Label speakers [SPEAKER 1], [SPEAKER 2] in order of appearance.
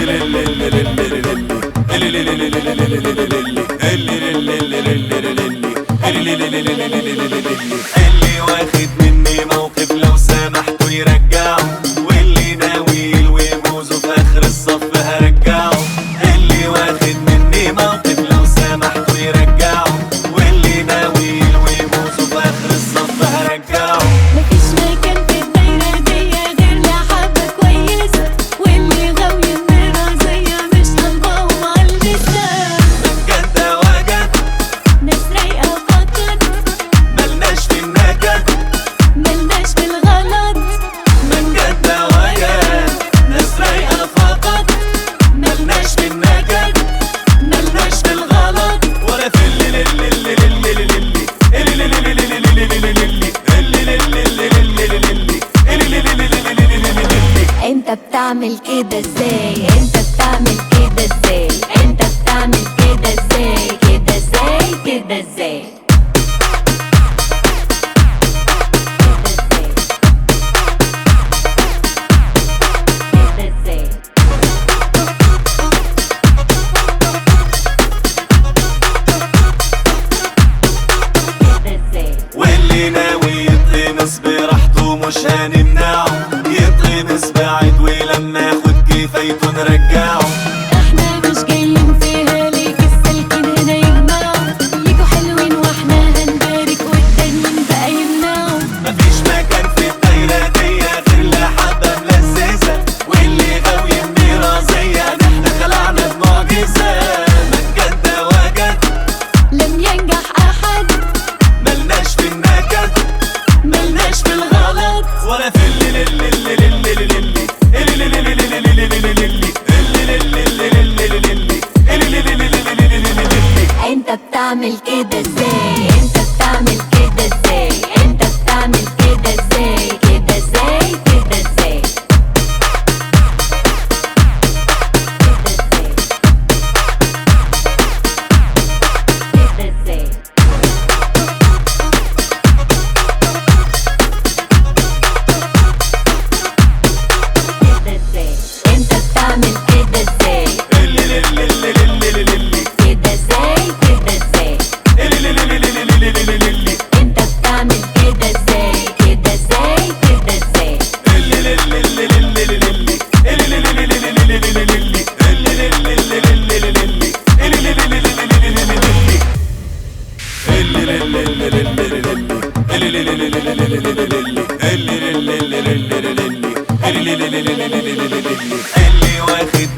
[SPEAKER 1] اللي واخد مني موقف لو سامحته يرجعه، واللي ناوي يلوي بوزه في اخر الصف هرجعه. اللي واخد مني موقف لو سامحته يرجعه، واللي ناوي يلوي بوزه في اخر الصف هرجعه.
[SPEAKER 2] مفيش مكان في الدايرة دي غير لحبة كويسة، واللي غاوي الرازية مش هنقاوم عاللسان.
[SPEAKER 1] بجد وجد
[SPEAKER 2] ناس رايقة فقط،
[SPEAKER 1] ملناش في النكد،
[SPEAKER 2] ملناش في الغلط.
[SPEAKER 1] بجد وجد ناس رايقة فقط، ملناش في النكد، ملناش في الغلط، ولا في
[SPEAKER 2] انت بتعمل كده ازاي؟ انت بتعمل كده ازاي؟ انت بتعمل كده ازاي؟ كده ازاي؟ كده ازاي؟ كده ازاي؟ كده ازاي؟
[SPEAKER 1] واللي ناوي يتقمص براحته مش هنمنعه، يتقمص بعيد ولما ياخد كفايته نرجعه.
[SPEAKER 2] احنا مش جايين فيها ليك السالكين هنا يجمعوا، يجوا حلوين واحنا هنبارك والتانيين بقى يمنعوا.
[SPEAKER 1] مفيش مكان في الدايرة دي غير لحبة ملززة، واللي غاوي الميراثية ده احنا خلعنا بمعجزة. مجد وجد
[SPEAKER 2] لم ينجح احد،
[SPEAKER 1] ملناش في النكد،
[SPEAKER 2] ملناش في الغلط،
[SPEAKER 1] ولا في
[SPEAKER 2] انت بتعمل كده ازاي؟ انت بتعمل كده ازاي؟ انت بتعمل كده ازاي؟ كده ازاي؟ كده ازاي؟ كده ازاي؟ كده ازاي؟ انت بتعمل كده ازاي؟ كده ازاي؟ كده ازاي؟ انت بتعمل كده ازاي؟ كده ازاي؟ كده ازاي؟
[SPEAKER 1] اللي واخد